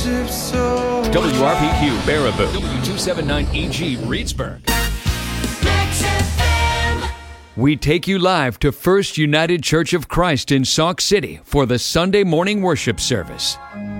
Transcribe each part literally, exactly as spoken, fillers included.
W R P Q Baraboo, W two seventy-nine E G Reedsburg. We take you live to First United Church of Christ in Sauk City for the Sunday morning worship service.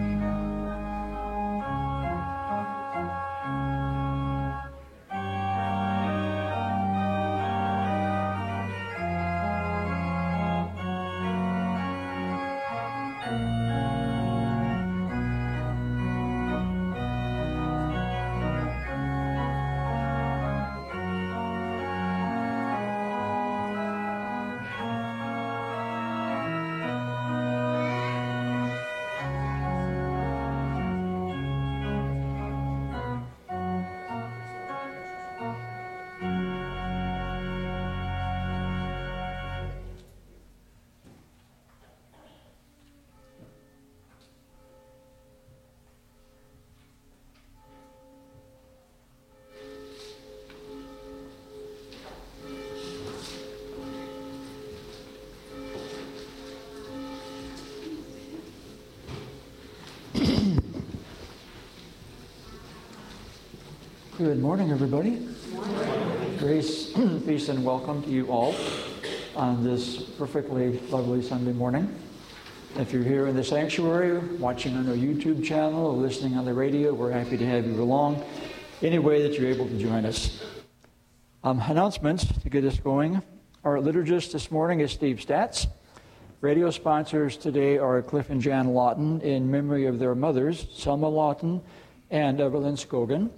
Good morning, everybody. Good morning. Grace, peace, and welcome to you all on this perfectly lovely Sunday morning. If you're here in the sanctuary, watching on our YouTube channel, or listening on the radio, we're happy to have you along any way that you're able to join us. Um, announcements to get us going. Our liturgist this morning is Steve Statz. Radio sponsors today are Cliff and Jan Lawton in memory of their mothers, Selma Lawton and Evelyn Scogan.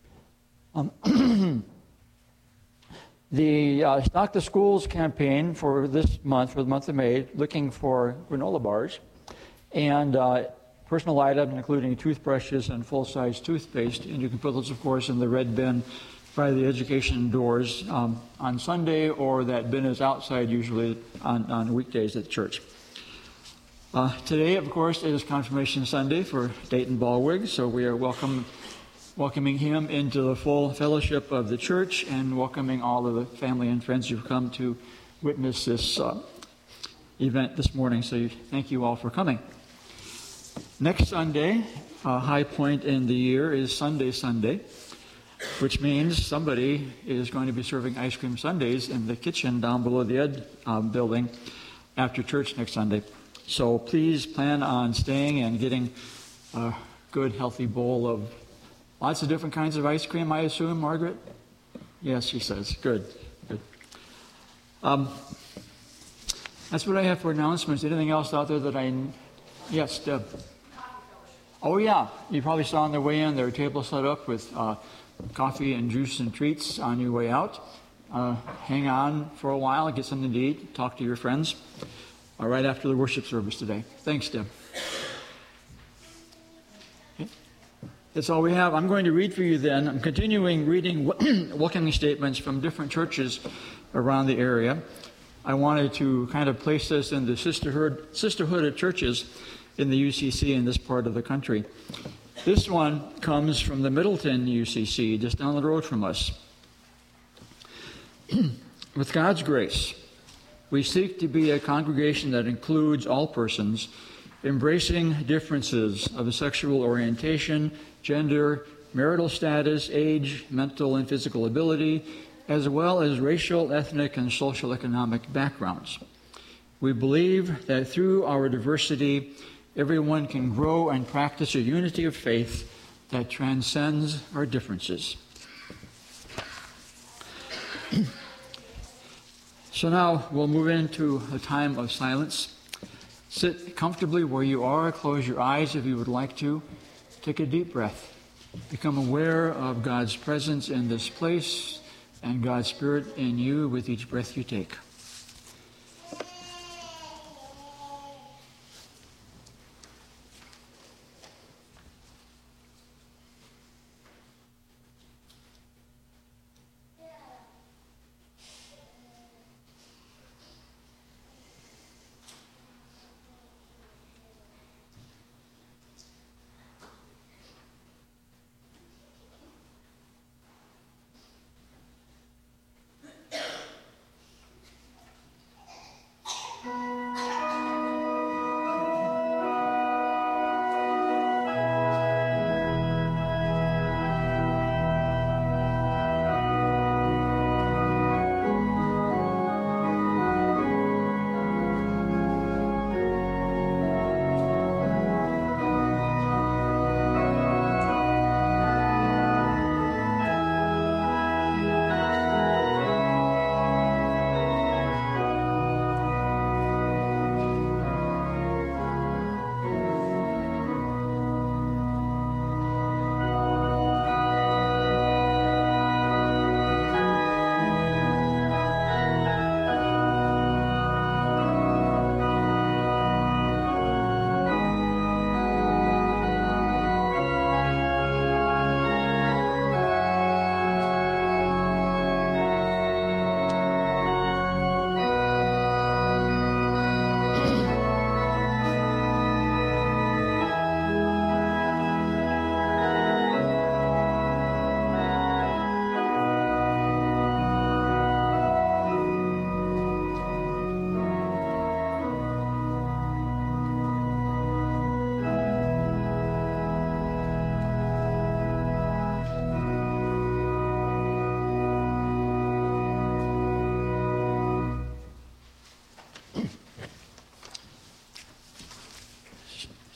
Um, the uh, Stock the Schools campaign for this month, for the month of May, looking for granola bars and uh, personal items, including toothbrushes and full-size toothpaste. And you can put those, of course, in the red bin by the education doors um, on Sunday, or that bin is outside usually on, on weekdays at church. Uh, today, of course, is Confirmation Sunday for Dayton Ballwig, so we are welcome. welcoming him into the full fellowship of the church and welcoming all of the family and friends who've come to witness this uh, event this morning. So thank you all for coming. Next Sunday, a high point in the year is Sunday Sunday, which means somebody is going to be serving ice cream sundaes in the kitchen down below the Ed um, building after church next Sunday. So please plan on staying and getting a good, healthy bowl of lots of different kinds of ice cream, I assume, Margaret? Yes, she says. Good, good. Um, that's what I have for announcements. Anything else out there that I... Yes, Deb. Oh, yeah. You probably saw on the way in, there are tables set up with uh, coffee and juice and treats on your way out. Uh, hang on for a while, get something to eat, talk to your friends uh, right after the worship service today. Thanks, Deb. That's all we have. I'm going to read for you then. I'm continuing reading welcoming statements from different churches around the area. I wanted to kind of place this in the sisterhood, sisterhood of churches in the U C C in this part of the country. This one comes from the Middleton U C C, just down the road from us. With God's grace, we seek to be a congregation that includes all persons, embracing differences of sexual orientation, gender, marital status, age, mental and physical ability, as well as racial, ethnic, and social economic backgrounds. We believe that through our diversity, everyone can grow and practice a unity of faith that transcends our differences. So now we'll move into a time of silence. Sit comfortably where you are. Close your eyes if you would like to. Take a deep breath. Become aware of God's presence in this place and God's Spirit in you with each breath you take.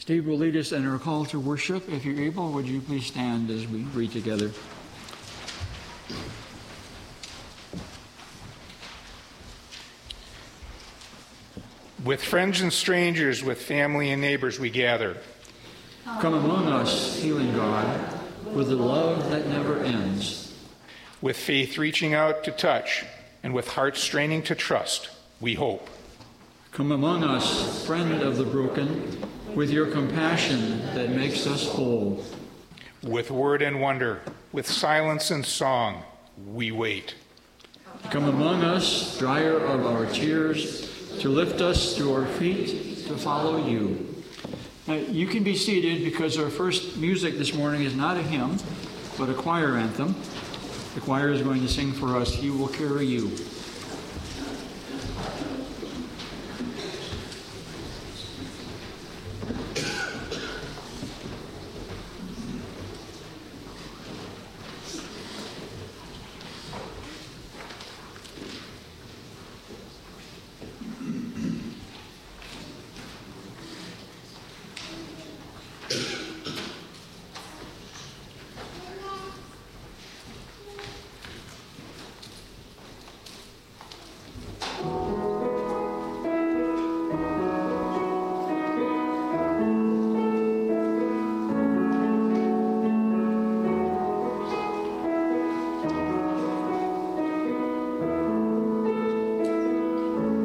Steve will lead us in our call to worship. If you're able, would you please stand as we read together? With friends and strangers, with family and neighbors we gather. Come among us, healing God, with the love that never ends. With faith reaching out to touch, and with hearts straining to trust, we hope. Come among us, friend of the broken, with your compassion that makes us whole. With word and wonder, with silence and song, we wait. Come among us, dryer of our tears, to lift us to our feet to follow you. Now, you can be seated because our first music this morning is not a hymn, but a choir anthem. The choir is going to sing for us, "He Will Carry You."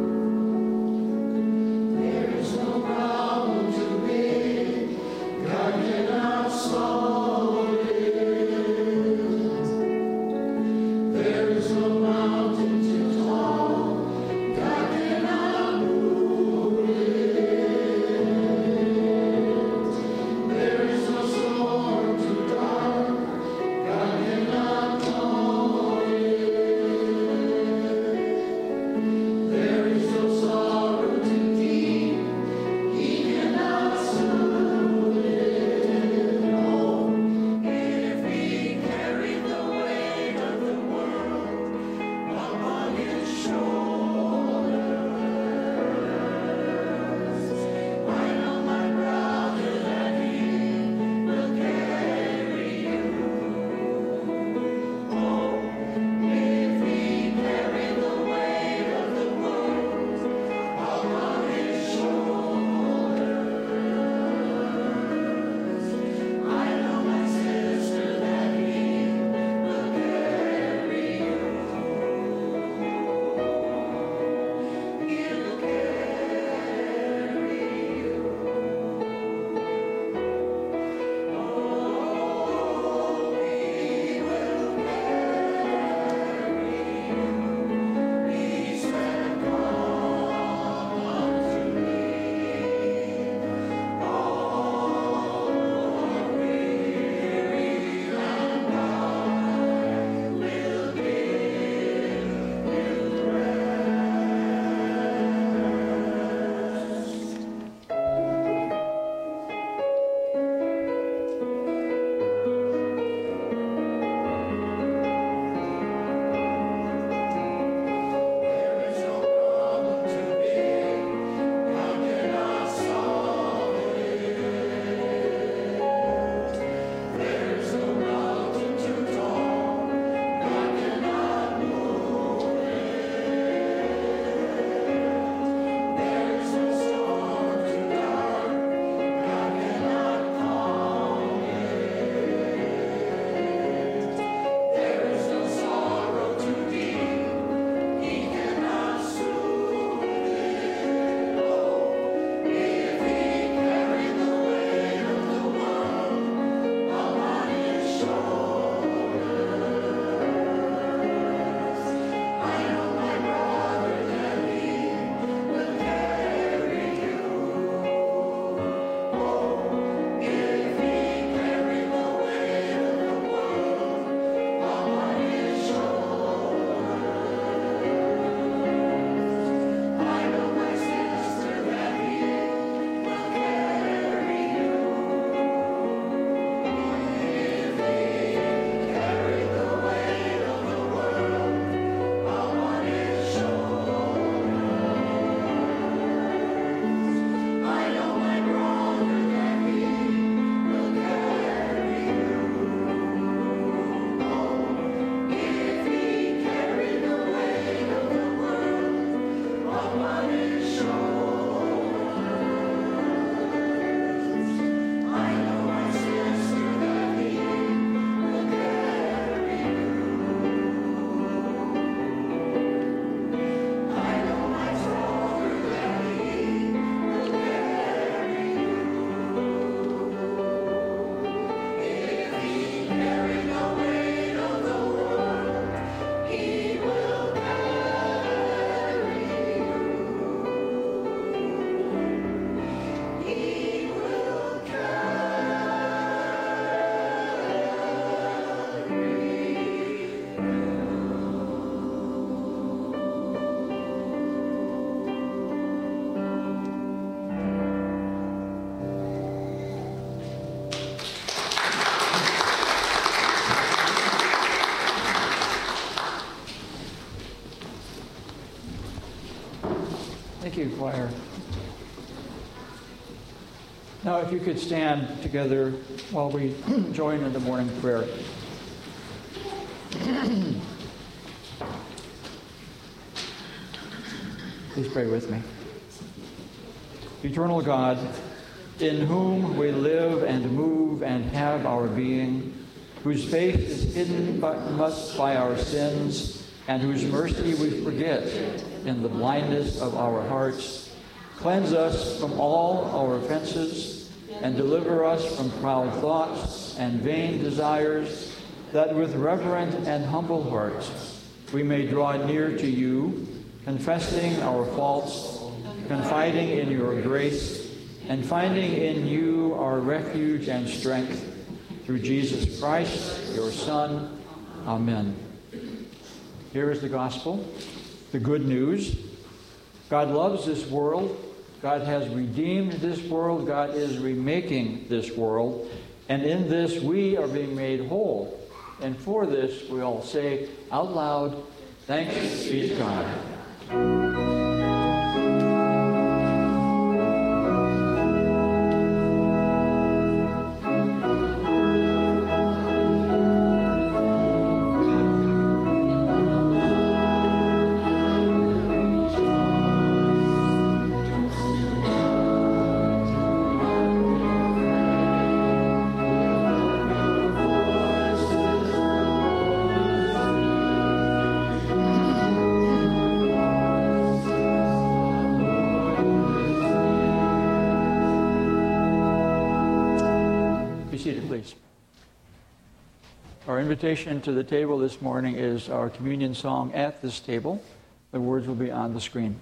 God you, choir. Now, if you could stand together while we join in the morning prayer. Please pray with me. Eternal God, in whom we live and move and have our being, whose face is hidden by us by our sins, and whose mercy we forget in the blindness of our hearts, cleanse us from all our offenses and deliver us from proud thoughts and vain desires, that with reverent and humble hearts we may draw near to you, confessing our faults, confiding in your grace, and finding in you our refuge and strength. Through Jesus Christ, your Son. Amen. Here is the gospel, the good news. God loves this world. God has redeemed this world. God is remaking this world. And in this, we are being made whole. And for this, we all say out loud, thanks be to God. Our invitation to the table this morning is our communion song, At This Table. The words will be on the screen.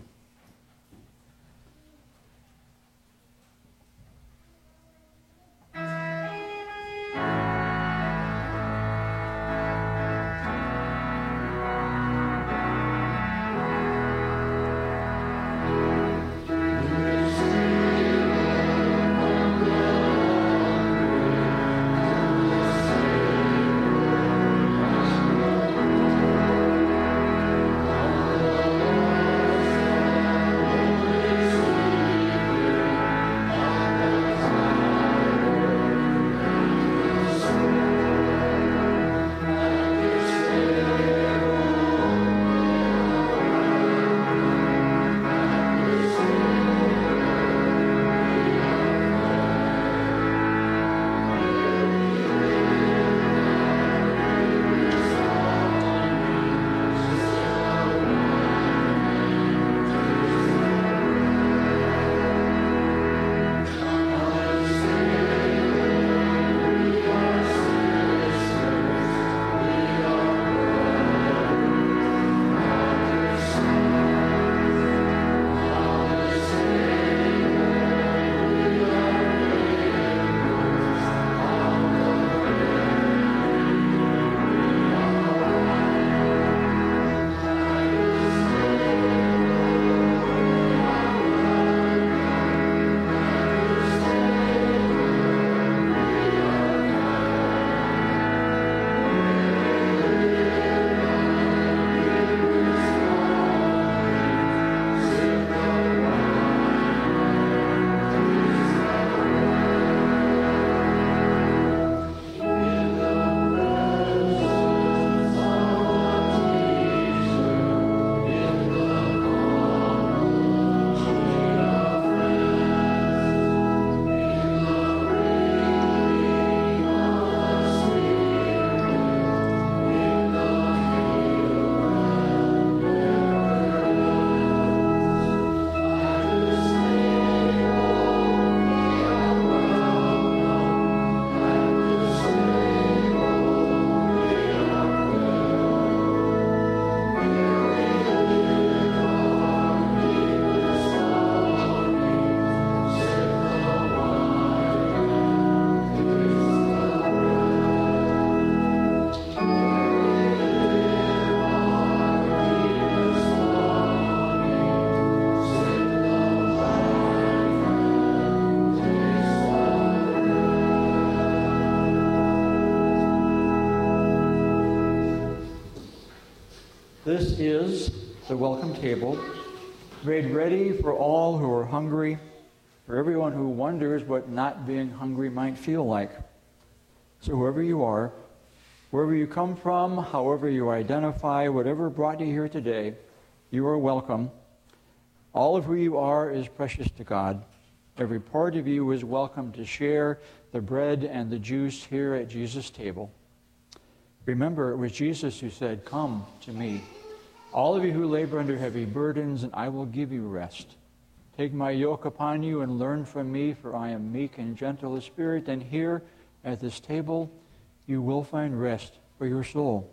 This is the welcome table. made ready for all who are hungry, for everyone who wonders what not being hungry might feel like. So whoever you are, wherever you come from, however you identify, whatever brought you here today, you are welcome. All of who you are is precious to God. Every part of you is welcome to share the bread and the juice here at Jesus' table. Remember, it was Jesus who said, "Come to me, all of you who labor under heavy burdens, and I will give you rest. Take my yoke upon you and learn from me, for I am meek and gentle of spirit, and here at this table you will find rest for your soul."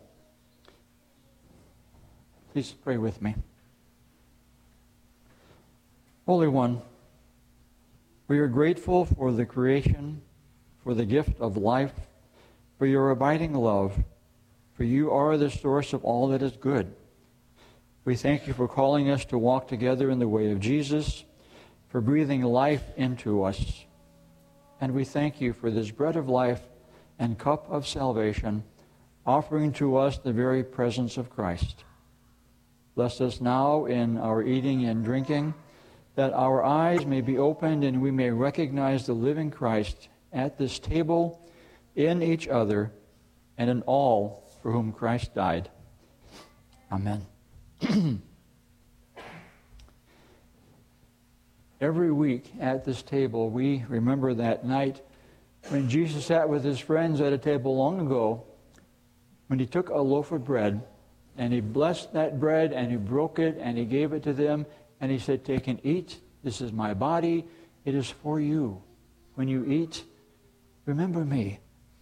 Please pray with me. Holy One, we are grateful for the creation, for the gift of life, for your abiding love, for you are the source of all that is good. We thank you for calling us to walk together in the way of Jesus, for breathing life into us. And we thank you for this bread of life and cup of salvation, offering to us the very presence of Christ. Bless us now in our eating and drinking, that our eyes may be opened and we may recognize the living Christ at this table, in each other, and in all for whom Christ died. Amen. Every week at this table, we remember that night when Jesus sat with his friends at a table long ago, when he took a loaf of bread, and he blessed that bread, and he broke it, and he gave it to them, and he said, "Take and eat. This is my body. It is for you. When you eat, remember me."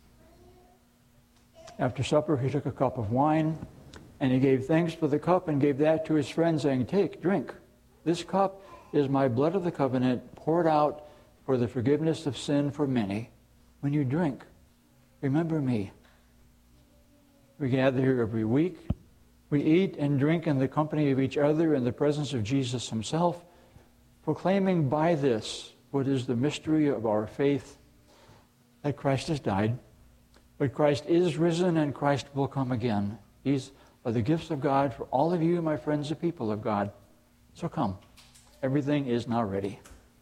After supper, he took a cup of wine, and he gave thanks for the cup and gave that to his friends, saying, "Take, drink. This cup is my blood of the covenant, poured out for the forgiveness of sin for many. When you drink, remember me." We gather here every week. We eat and drink in the company of each other in the presence of Jesus himself, proclaiming by this what is the mystery of our faith, that Christ has died, but Christ is risen and Christ will come again. These are the gifts of God for all of you, my friends, the people of God. So come. Everything is now ready.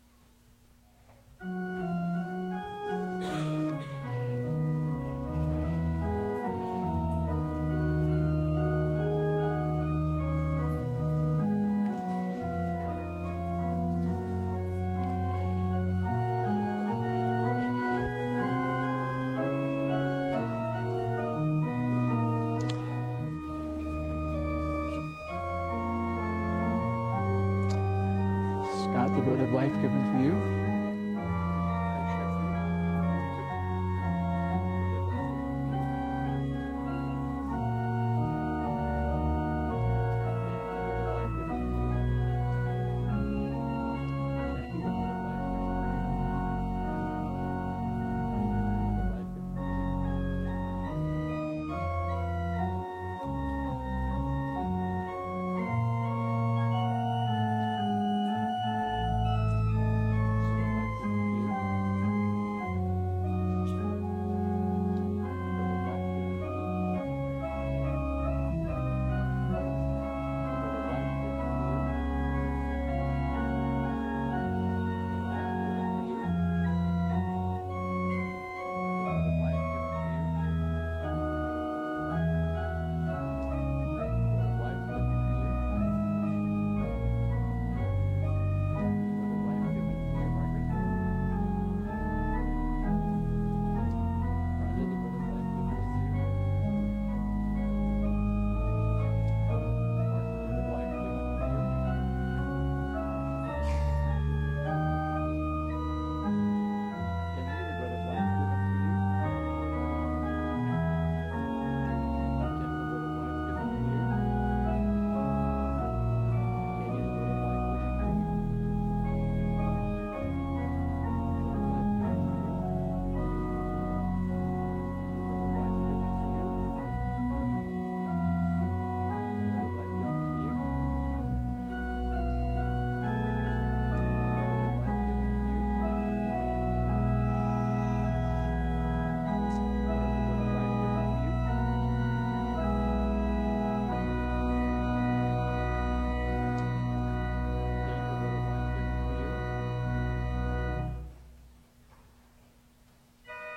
Scott, the bread of life given for you.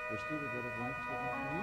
Christy, the bread of life is given to you.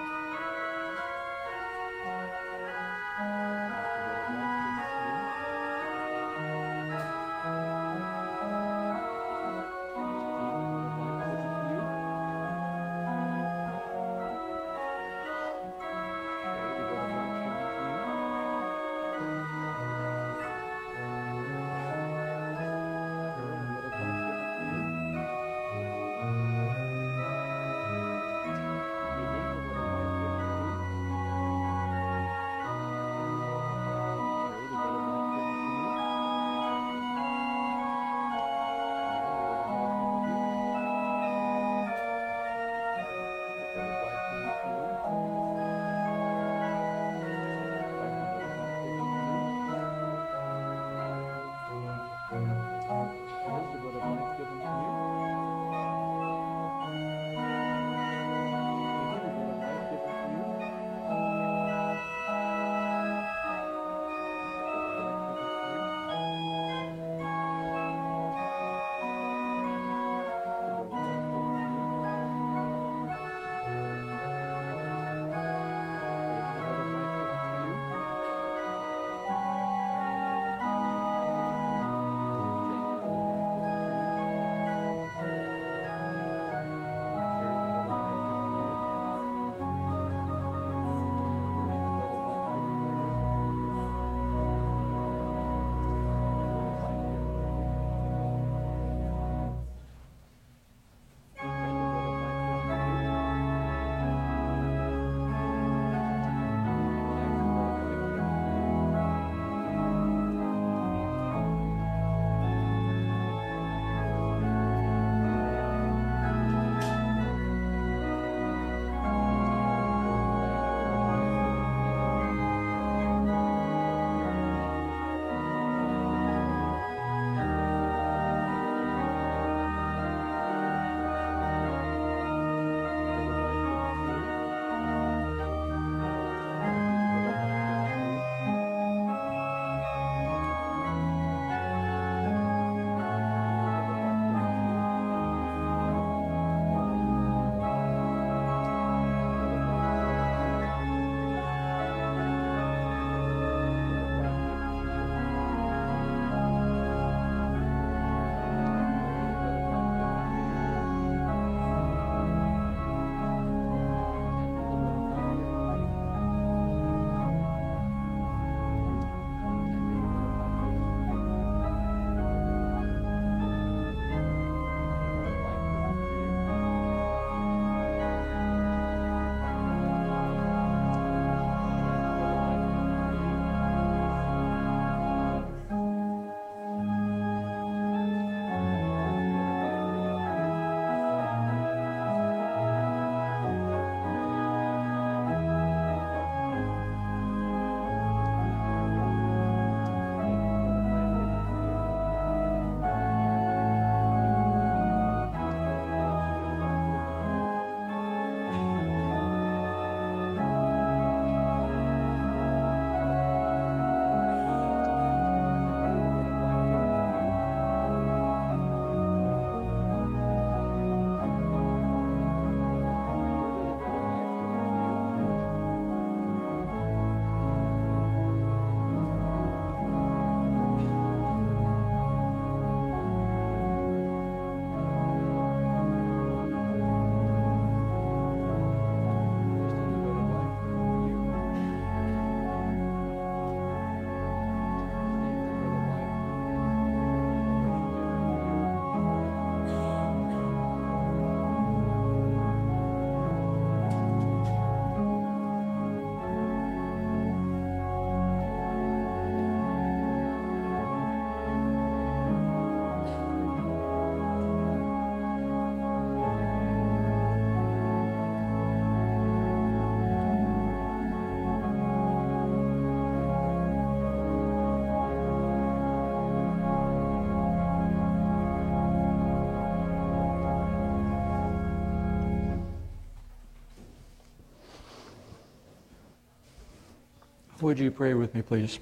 Would you pray with me, please?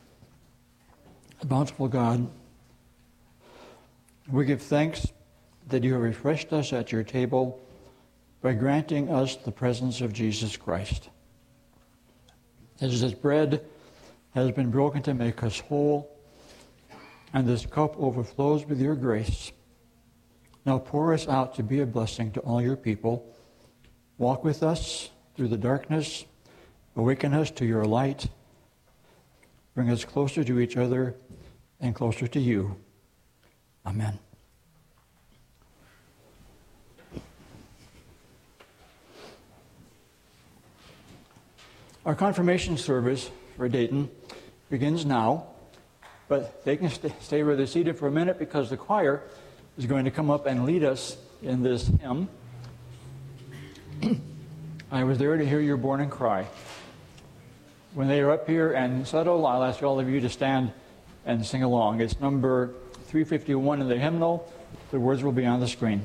Bountiful God, we give thanks that you have refreshed us at your table by granting us the presence of Jesus Christ. As this bread has been broken to make us whole, and this cup overflows with your grace, now pour us out to be a blessing to all your people. Walk with us through the darkness, awaken us to your light, bring us closer to each other and closer to you. Amen. Our confirmation service for Dayton begins now, but they can st- stay where they're seated for a minute because the choir is going to come up and lead us in this hymn. I was there to hear your born and cry. When they are up here and settle, I'll ask all of you to stand and sing along. It's number three fifty-one in the hymnal. The words will be on the screen.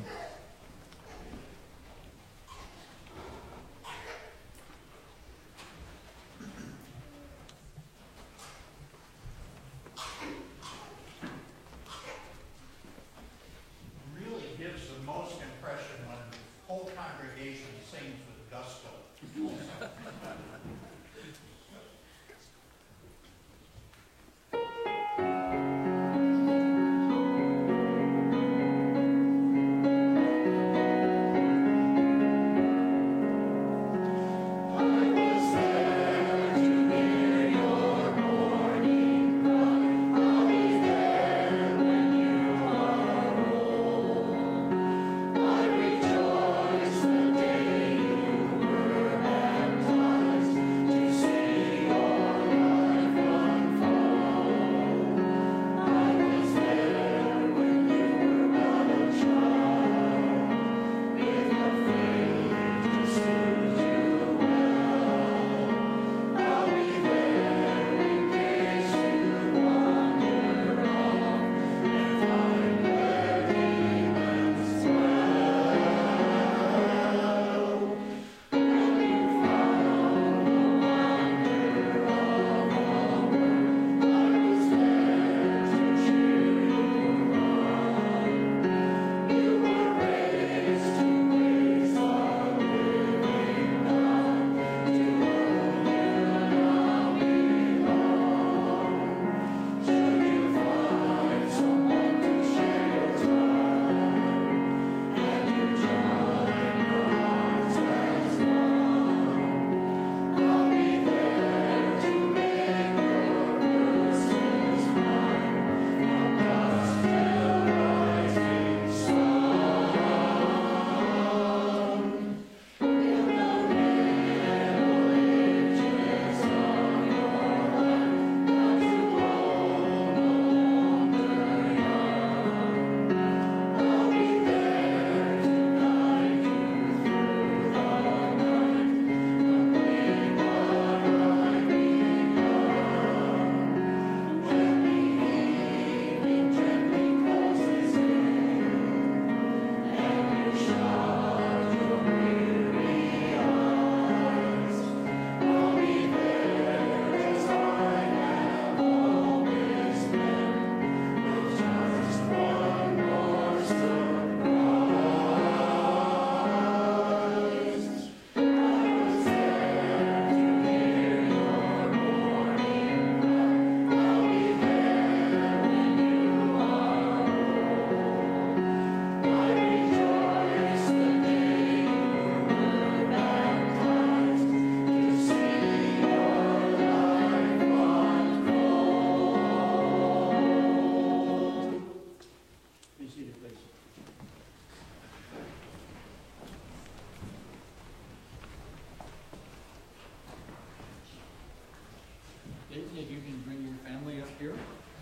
If you can bring your family up here.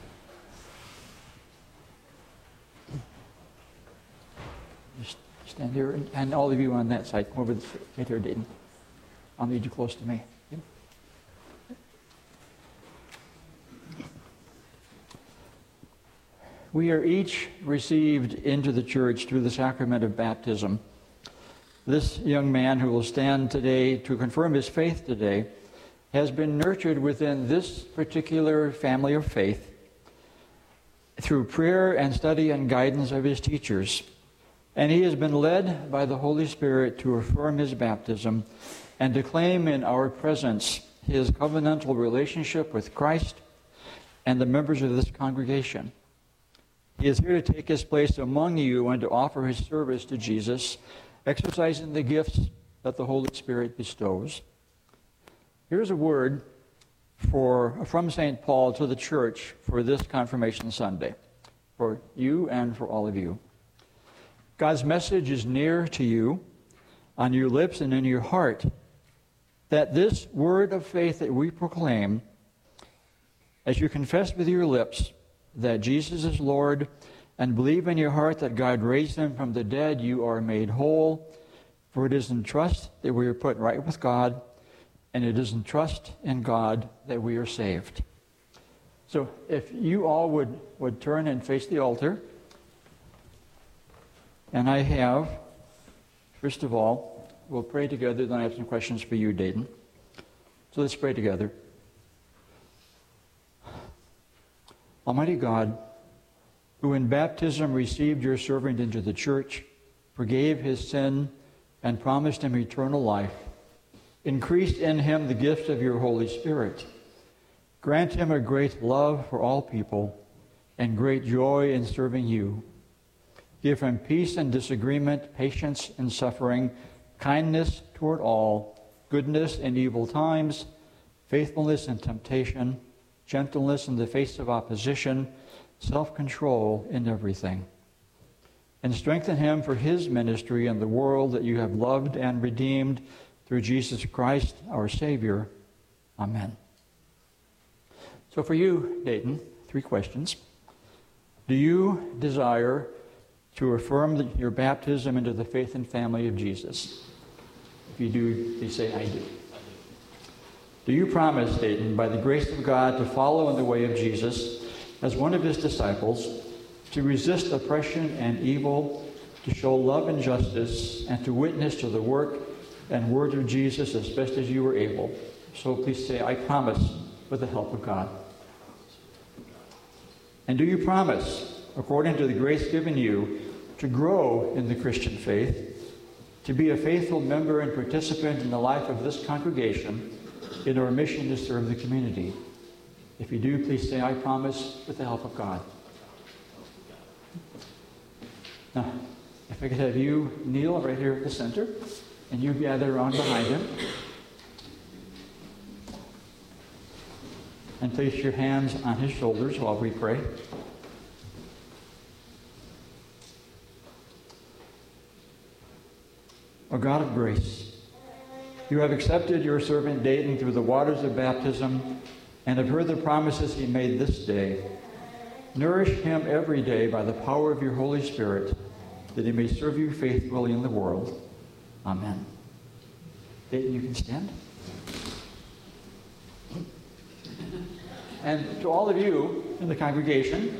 Just stand here, and, and all of you on that side, come over this, right here, Dayton. I'll need you close to me. Yep. We are each received into the church through the sacrament of baptism. This young man who will stand today to confirm his faith today has been nurtured within this particular family of faith through prayer and study and guidance of his teachers. And he has been led by the Holy Spirit to affirm his baptism and to claim in our presence his covenantal relationship with Christ and the members of this congregation. He is here to take his place among you and to offer his service to Jesus, exercising the gifts that the Holy Spirit bestows. Here's a word for, from Saint Paul to the church for this Confirmation Sunday, for you and for all of you. God's message is near to you, on your lips and in your heart, that this word of faith that we proclaim, as you confess with your lips that Jesus is Lord and believe in your heart that God raised him from the dead, you are made whole. For it is in trust that we are put right with God, and it is in trust in God that we are saved. So if you all would, would turn and face the altar. And I have, first of all, we'll pray together, then I have some questions for you, Dayton. So let's pray together. Almighty God, who in baptism received your servant into the church, forgave his sin, and promised him eternal life, increased in him the gift of your Holy Spirit. Grant him a great love for all people and great joy in serving you. Give him peace in disagreement, patience in suffering, kindness toward all, goodness in evil times, faithfulness in temptation, gentleness in the face of opposition, self-control in everything. And strengthen him for his ministry in the world that you have loved and redeemed through Jesus Christ, our Savior. Amen. So for you, Dayton, three questions. Do you desire to affirm the, your baptism into the faith and family of Jesus? If you do, please say, I do. Do you promise, Dayton, by the grace of God, to follow in the way of Jesus as one of his disciples, to resist oppression and evil, to show love and justice, and to witness to the work and word of Jesus as best as you are able? So please say, I promise, with the help of God. And do you promise, according to the grace given you, to grow in the Christian faith, to be a faithful member and participant in the life of this congregation in our mission to serve the community? If you do, please say, I promise, with the help of God. Now, if I could have you kneel right here at the center, and you gather around behind him. And place your hands on his shoulders while we pray. O God of grace, you have accepted your servant Dayton through the waters of baptism and have heard the promises he made this day. Nourish him every day by the power of your Holy Spirit, that he may serve you faithfully in the world. Amen. Dayton, you can stand. And to all of you in the congregation,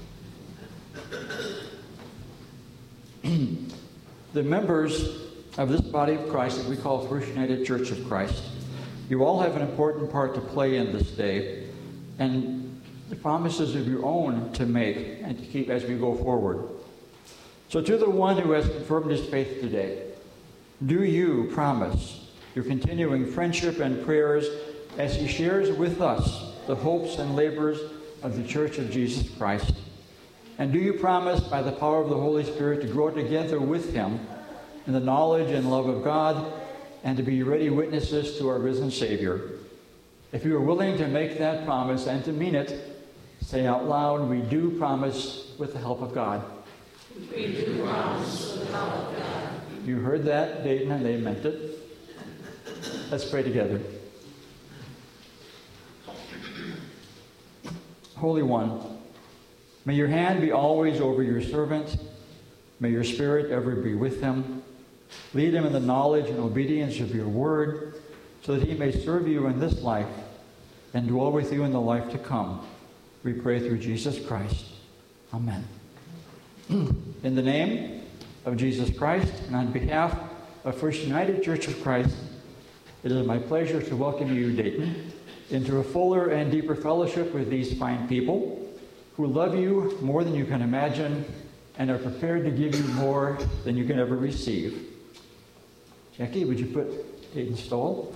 the members of this body of Christ that we call First United Church of Christ, you all have an important part to play in this day, and the promises of your own to make and to keep as we go forward. So to the one who has confirmed his faith today, do you promise your continuing friendship and prayers as he shares with us the hopes and labors of the Church of Jesus Christ? And do you promise by the power of the Holy Spirit to grow together with him in the knowledge and love of God and to be ready witnesses to our risen Savior? If you are willing to make that promise and to mean it, say out loud, we do promise with the help of God. We do promise with the help of God. You heard that, Dayton, and they meant it. Let's pray together. Holy One, may your hand be always over your servant. May your spirit ever be with him. Lead him in the knowledge and obedience of your word, so that he may serve you in this life and dwell with you in the life to come. We pray through Jesus Christ. Amen. In the name of Jesus Christ and on behalf of First United Church of Christ, it is my pleasure to welcome you, Dayton, into a fuller and deeper fellowship with these fine people who love you more than you can imagine and are prepared to give you more than you can ever receive. Jackie, would you put Dayton Stoll?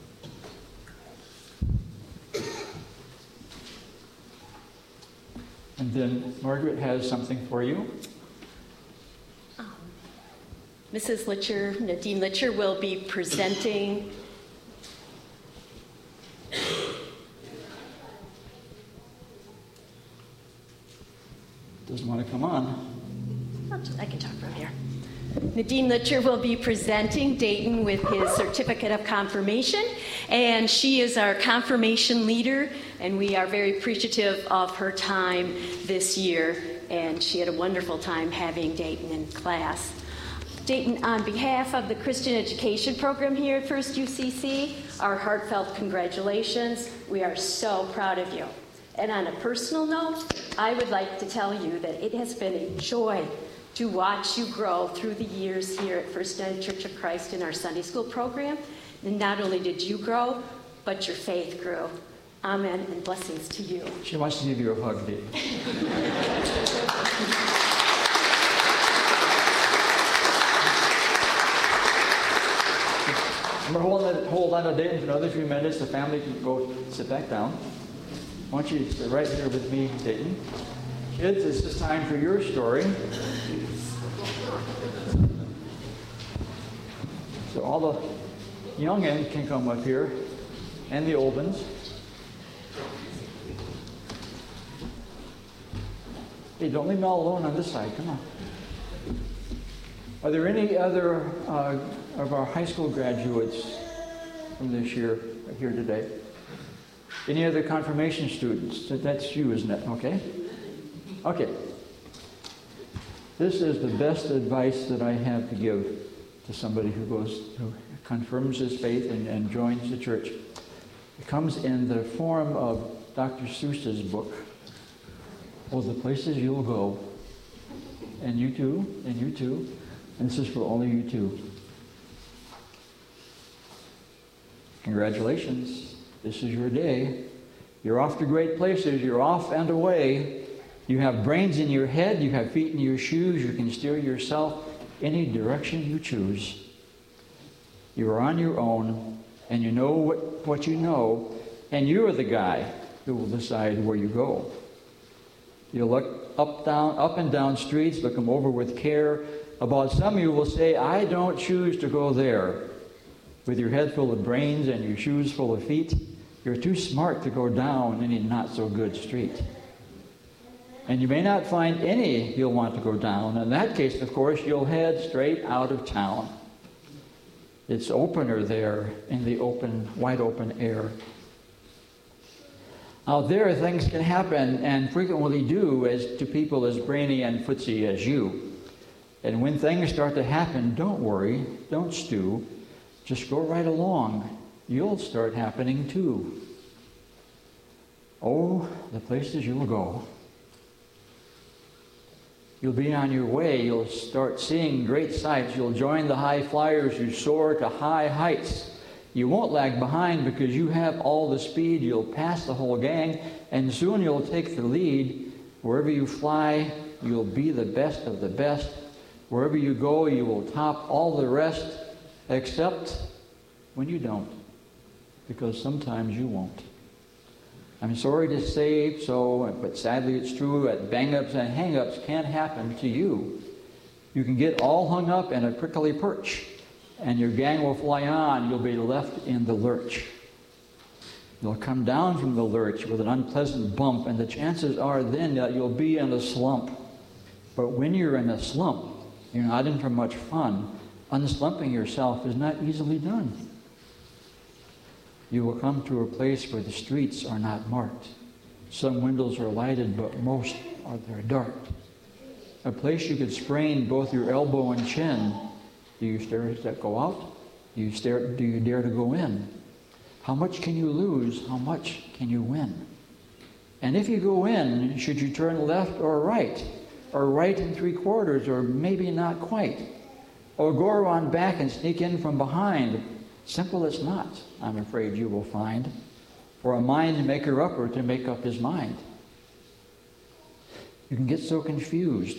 And then Margaret has something for you. Um, Missus Litcher, Nadine Litcher, will be presenting Doesn't want to come on. I can talk from here. Nadine Litcher will be presenting Dayton with his certificate of confirmation, and she is our confirmation leader, and we are very appreciative of her time this year, and she had a wonderful time having Dayton in class. Dayton, on behalf of the Christian Education Program here at First U C C, our heartfelt congratulations. We are so proud of you. And on a personal note, I would like to tell you that it has been a joy to watch you grow through the years here at First United Church of Christ in our Sunday school program. And not only did you grow, but your faith grew. Amen, and blessings to you. She wants to give you a hug, Dee. I'm going to hold on, hold on to Dayton for another few minutes. The family can go sit back down. I want you to sit right here with me, Dayton. Kids, this is time for your story. So all the young ends can come up here, and the old ones. Hey, don't leave me all alone on this side. Come on. Are there any other uh, of our high school graduates from this year here today? Any other confirmation students? That's you, isn't it? Okay. Okay. This is the best advice that I have to give to somebody who goes, who confirms his faith and, and joins the church. It comes in the form of Doctor Seuss's book, "Oh, the Places You'll Go." And you too, and you too. And this is for only you two. Congratulations. This is your day. You're off to great places. You're off and away. You have brains in your head. You have feet in your shoes. You can steer yourself any direction you choose. You are on your own, and you know what, what you know, and you're the guy who will decide where you go. You'll look up, down, up and down streets, look them over with care. About some you will say, "I don't choose to go there." With your head full of brains and your shoes full of feet, you're too smart to go down any not-so-good street. And you may not find any you'll want to go down. In that case, of course, you'll head straight out of town. It's opener there in the open, wide open air. Out there, things can happen, and frequently do, as to people as brainy and footsy as you. And when things start to happen, don't worry, don't stew. Just go right along. You'll start happening too. Oh, the places you'll go. You'll be on your way. You'll start seeing great sights. You'll join the high flyers who soar to high heights. You won't lag behind because you have all the speed. You'll pass the whole gang, and soon you'll take the lead. Wherever you fly, you'll be the best of the best. Wherever you go, you will top all the rest, except when you don't, because sometimes you won't. I'm sorry to say so, but sadly it's true that bang-ups and hang-ups can happen to you. You can get all hung up in a prickly perch, and your gang will fly on. You'll be left in the lurch. You'll come down from the lurch with an unpleasant bump, and the chances are then that you'll be in a slump. But when you're in a slump, you're not in for much fun. Unslumping yourself is not easily done. You will come to a place where the streets are not marked. Some windows are lighted, but most are they're dark. A place you could sprain both your elbow and chin. Do you dare to go out? Do you, stare, do you dare to go in? How much can you lose? How much can you win? And if you go in, should you turn left or right? Or right and three quarters, or maybe not quite? Or go around back and sneak in from behind? Simple as not, I'm afraid you will find, for a mind maker-upper to make up his mind. You can get so confused.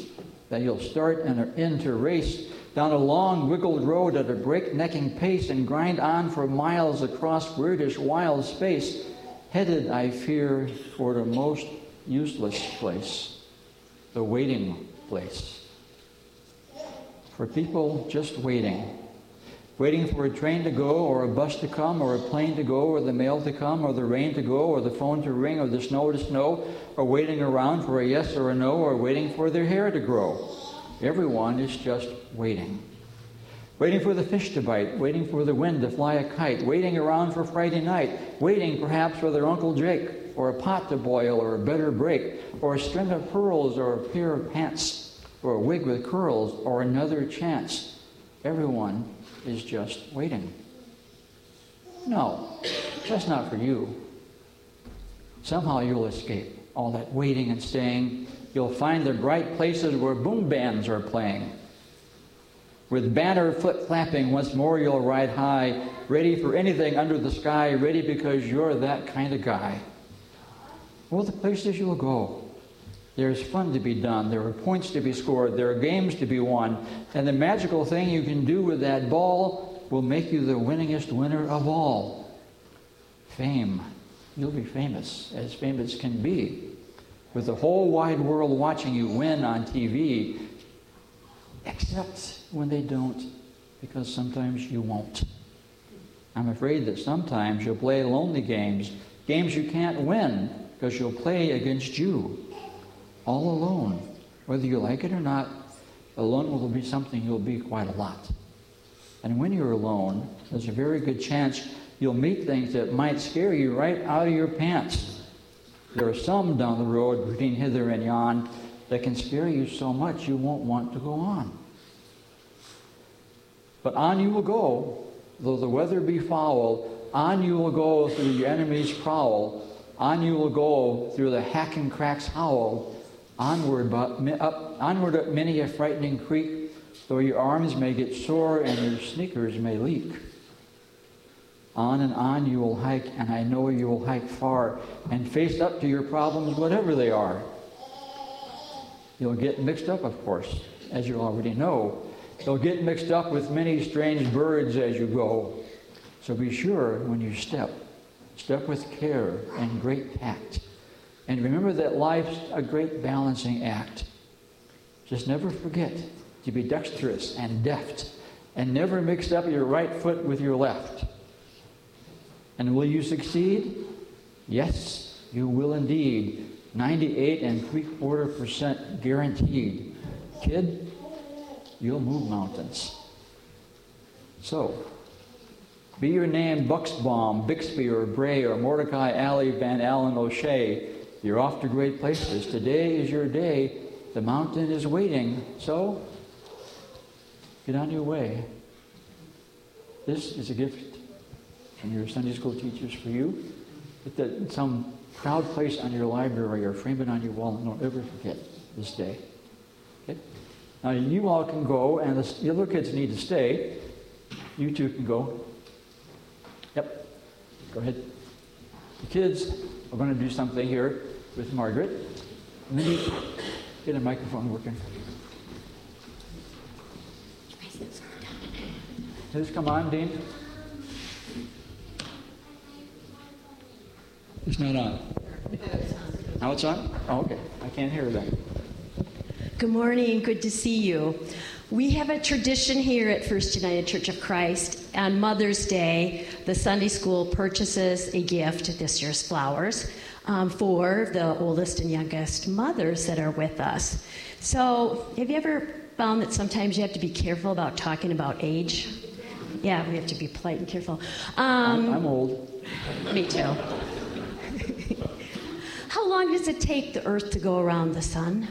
that you'll start and end to race down a long wiggled road at a breaknecking pace and grind on for miles across weirdish wild space, headed, I fear, for the most useless place, the waiting place. For people just waiting. Waiting for a train to go, or a bus to come, or a plane to go, or the mail to come, or the rain to go, or the phone to ring, or the snow to snow, or waiting around for a yes or a no, or waiting for their hair to grow. Everyone is just waiting. Waiting for the fish to bite, waiting for the wind to fly a kite, waiting around for Friday night, waiting perhaps for their Uncle Jake, or a pot to boil, or a better break, or a string of pearls, or a pair of pants, or a wig with curls, or another chance. Everyone is just waiting. No, that's not for you. Somehow you'll escape all that waiting and staying. You'll find the bright places where boom bands are playing. With banner flip-flapping, once more you'll ride high, ready for anything under the sky, ready because you're that kind of guy. Well, the places you'll go. There's fun to be done. There are points to be scored. There are games to be won. And the magical thing you can do with that ball will make you the winningest winner of all. Fame. You'll be famous, as famous can be, with the whole wide world watching you win on T V, except when they don't, because sometimes you won't. I'm afraid that sometimes you'll play lonely games, games you can't win, because you'll play against you. All alone. Whether you like it or not, alone will be something you'll be quite a lot. And when you're alone, there's a very good chance you'll meet things that might scare you right out of your pants. There are some down the road between hither and yon that can scare you so much you won't want to go on. But on you will go, though the weather be foul. On you will go through your enemy's prowl. On you will go through the hack and cracks howl. Onward, but up, onward up many a frightening creek, though your arms may get sore and your sneakers may leak. On and on you will hike, and I know you will hike far, and face up to your problems, whatever they are. You'll get mixed up, of course, as you already know. You'll get mixed up with many strange birds as you go. So be sure when you step, step with care and great tact. And remember that life's a great balancing act. Just never forget to be dexterous and deft, and never mix up your right foot with your left. And will you succeed? Yes, you will indeed. ninety-eight and three quarter percent guaranteed. Kid, you'll move mountains. So, be your name Buxbaum, Bixby, or Bray, or Mordecai Alley, Van Allen, O'Shea. You're off to great places. Today is your day. The mountain is waiting. So, get on your way. This is a gift from your Sunday school teachers for you. Put that in some proud place on your library or frame it on your wall and don't ever forget this day. Okay? Now, you all can go, and the other kids need to stay. You two can go. Yep. Go ahead. The kids are going to do something here with Margaret. And then you get a microphone working. Does this come on, Dean? It's not on. Now it's on? Oh, okay. I can't hear that. Good morning. Good to see you. We have a tradition here at First United Church of Christ. On Mother's Day, the Sunday school purchases a gift, this year's flowers, um, for the oldest and youngest mothers that are with us. So, have you ever found that sometimes you have to be careful about talking about age? Yeah, we have to be polite and careful. Um, I'm, I'm old. Me too. How long does it take the Earth to go around the sun?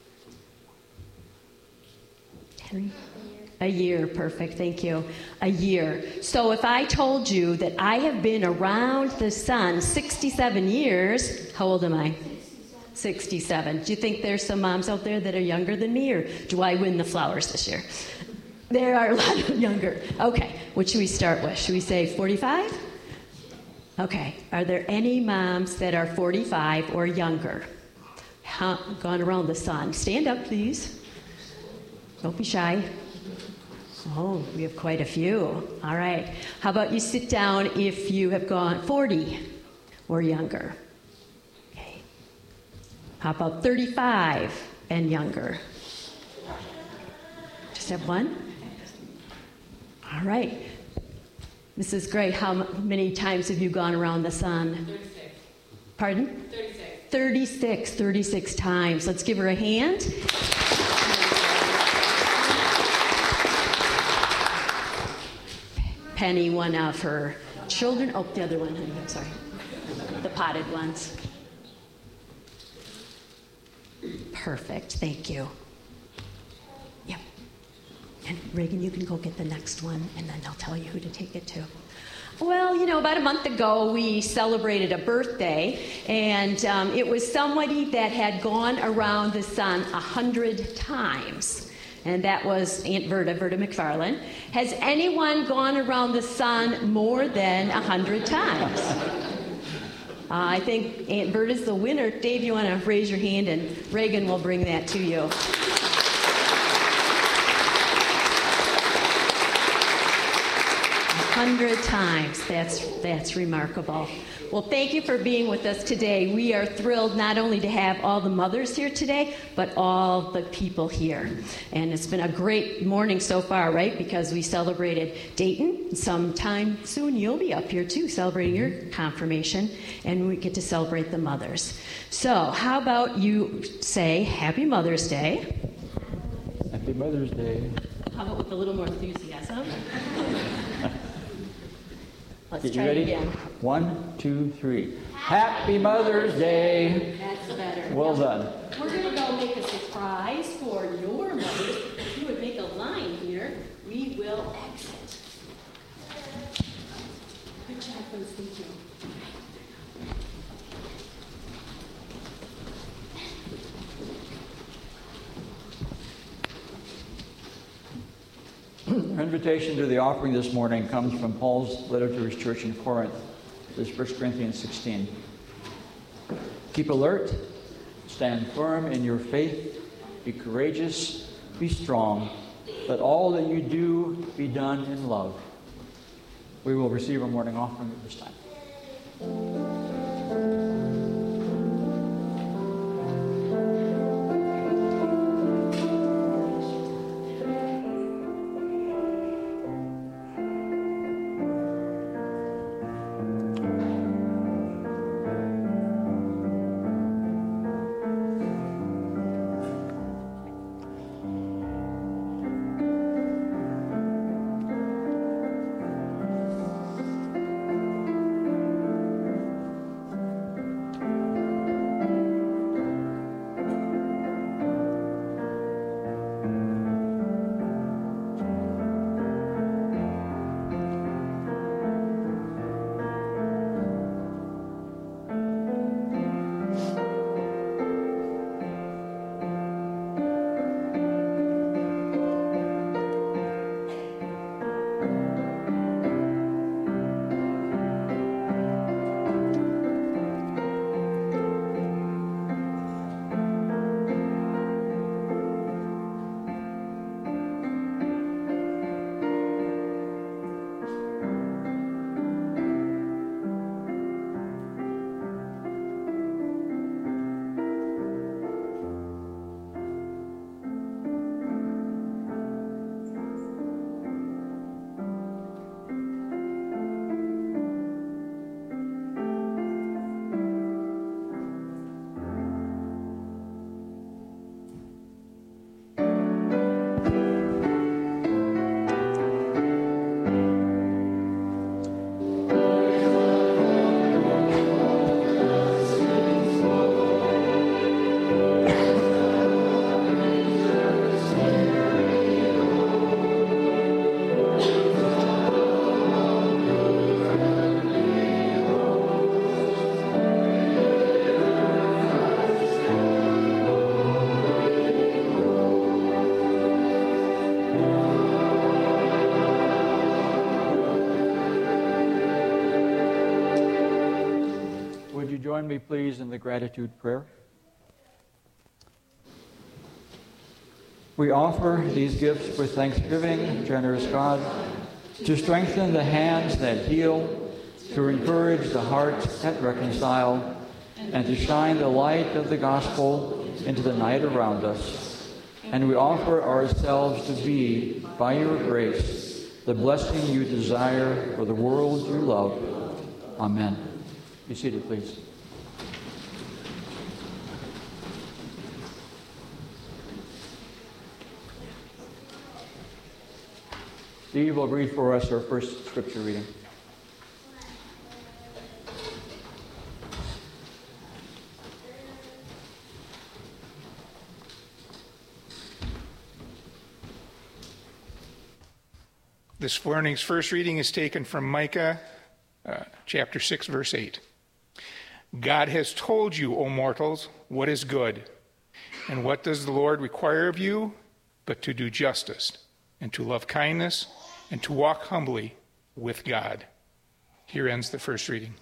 Henry? A year, perfect, thank you. A year. So if I told you that I have been around the sun sixty-seven years, how old am I? sixty-seven. Do you think there's some moms out there that are younger than me, or do I win the flowers this year? There are a lot of younger. Okay, what should we start with? Should we say forty-five? Okay, are there any moms that are forty-five or younger? Huh, gone around the sun? Stand up, please. Don't be shy. Oh, we have quite a few. All right. How about you sit down if you have gone forty or younger? Okay. How about thirty-five and younger? Just have one? All right. Missus Gray, how many times have you gone around the sun? thirty-six. Pardon? thirty-six. thirty-six. thirty-six times. Let's give her a hand. Penny, one of her children. Oh, the other one, honey. I'm sorry. The potted ones. Perfect. Thank you. Yep. And Reagan, you can go get the next one, and then I'll tell you who to take it to. Well, you know, about a month ago, we celebrated a birthday, and um, it was somebody that had gone around the sun a hundred times. And that was Aunt Verda, Verda McFarland. Has anyone gone around the sun more than a hundred times? Uh, I think Aunt Verda's the winner. Dave, you want to raise your hand, and Reagan will bring that to you. A hundred times. That's that's remarkable. Well, thank you for being with us today. We are thrilled not only to have all the mothers here today, but all the people here. And it's been a great morning so far, right? Because we celebrated Dayton. Sometime soon you'll be up here too, celebrating your confirmation, and we get to celebrate the mothers. So how about you say Happy Mother's Day? Happy Mother's Day. How about with a little more enthusiasm? Let's Get you try ready? it again. One, two, three. Happy Mother's Day. That's better. Well done. We're going to go make a surprise for your mothers. If you would make a line here, we will exit. Good job, folks. Thank you. Our invitation to the offering this morning comes from Paul's letter to his church in Corinth. This is First Corinthians sixteen. Keep alert, stand firm in your faith, be courageous, be strong. Let all that you do be done in love. We will receive our morning offering at this time. Join me, please, in the gratitude prayer. We offer these gifts with thanksgiving, generous God, to strengthen the hands that heal, to encourage the hearts that reconcile, and to shine the light of the gospel into the night around us. And we offer ourselves to be, by your grace, the blessing you desire for the world you love. Amen. Be seated, please. Steve will read for us our first scripture reading. This morning's first reading is taken from Micah uh, chapter six, verse eight. God has told you, O mortals, what is good. And what does the Lord require of you but to do justice, and to love kindness, and to walk humbly with God. Here ends the first reading.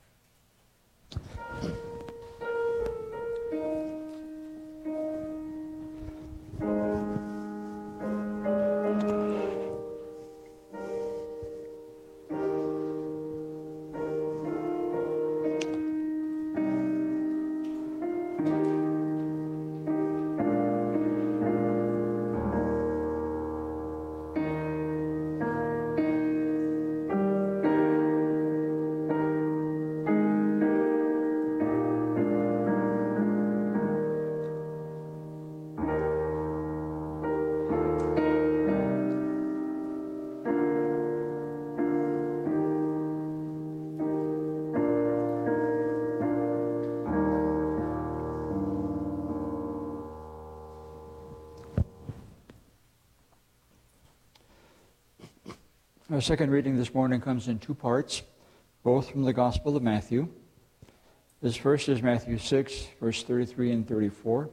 Our second reading this morning comes in two parts, both from the Gospel of Matthew. This first is Matthew six, verse thirty-three and thirty-four.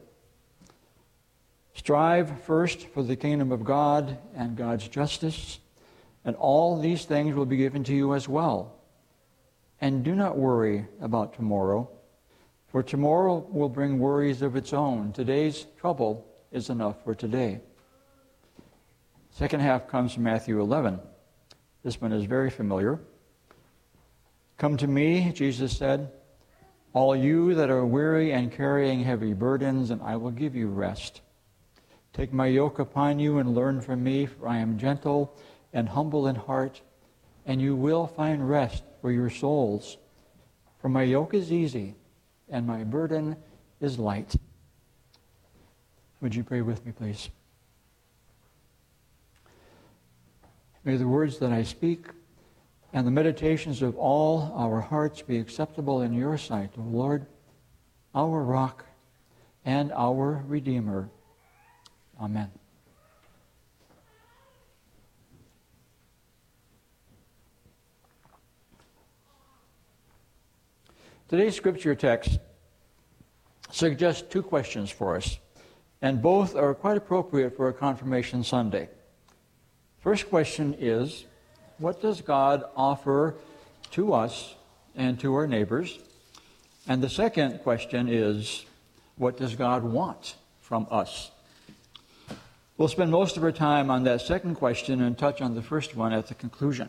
Strive first for the kingdom of God and God's justice, and all these things will be given to you as well. And do not worry about tomorrow, for tomorrow will bring worries of its own. Today's trouble is enough for today. Second half comes from Matthew eleven. This one is very familiar. Come to me, Jesus said, all you that are weary and carrying heavy burdens, and I will give you rest. Take my yoke upon you and learn from me, for I am gentle and humble in heart, and you will find rest for your souls. For my yoke is easy, and my burden is light. Would you pray with me, please? May the words that I speak and the meditations of all our hearts be acceptable in your sight, O Lord, our rock and our Redeemer. Amen. Today's scripture text suggests two questions for us, and both are quite appropriate for a Confirmation Sunday. First question is, what does God offer to us and to our neighbors? And the second question is, what does God want from us? We'll spend most of our time on that second question and touch on the first one at the conclusion.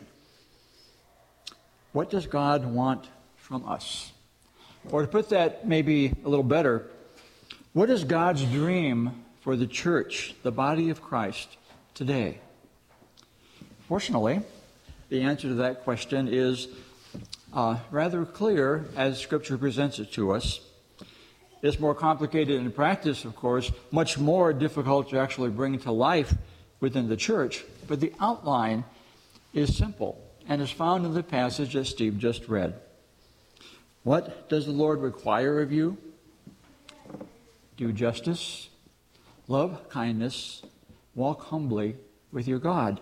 What does God want from us? Or to put that maybe a little better, what is God's dream for the church, the body of Christ, today? Fortunately, the answer to that question is uh, rather clear as Scripture presents it to us. It's more complicated in practice, of course, much more difficult to actually bring to life within the church, but the outline is simple and is found in the passage that Steve just read. What does the Lord require of you? Do justice, love kindness, walk humbly with your God.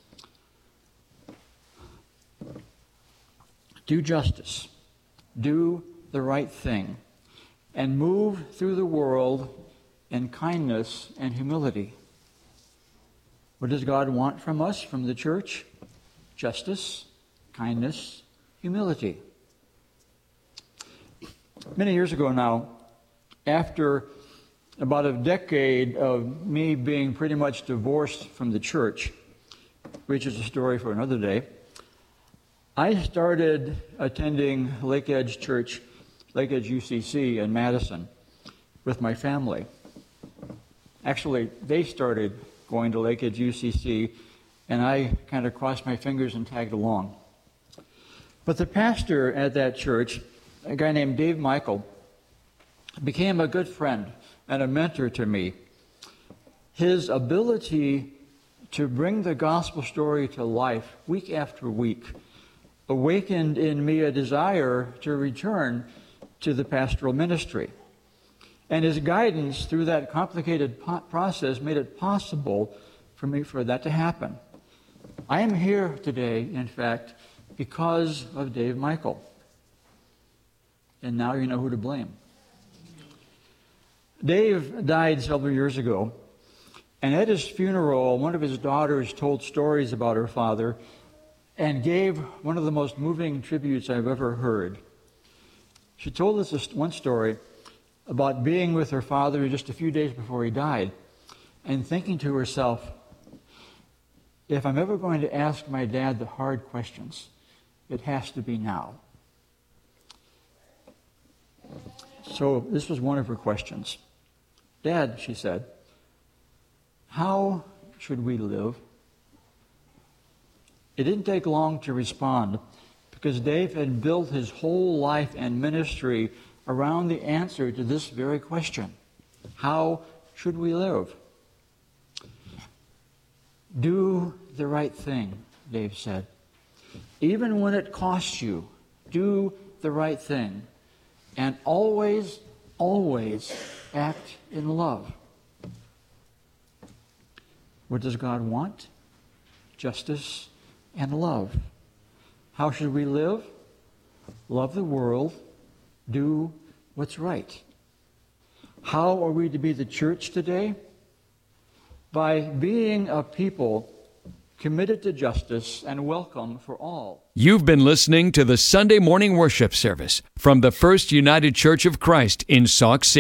Do justice, do the right thing, and move through the world in kindness and humility. What does God want from us, from the church? Justice, kindness, humility. Many years ago now, after about a decade of me being pretty much divorced from the church, which is a story for another day, I started attending Lake Edge Church, Lake Edge U C C in Madison with my family. Actually, they started going to Lake Edge U C C, and I kind of crossed my fingers and tagged along. But the pastor at that church, a guy named Dave Michael, became a good friend and a mentor to me. His ability to bring the gospel story to life week after week awakened in me a desire to return to the pastoral ministry. And his guidance through that complicated po- process made it possible for me for that to happen. I am here today, in fact, because of Dave Michael. And now you know who to blame. Dave died several years ago, and at his funeral, one of his daughters told stories about her father and gave one of the most moving tributes I've ever heard. She told us this one story about being with her father just a few days before he died and thinking to herself, if I'm ever going to ask my dad the hard questions, it has to be now. So this was one of her questions. Dad, she said, how should we live? It didn't take long to respond because Dave had built his whole life and ministry around the answer to this very question. How should we live? Do the right thing, Dave said. Even when it costs you, do the right thing. And always, always act in love. What does God want? Justice and love. How should we live? Love the world. Do what's right. How are we to be the church today? By being a people committed to justice and welcome for all. You've been listening to the Sunday morning worship service from the First United Church of Christ in Sauk City.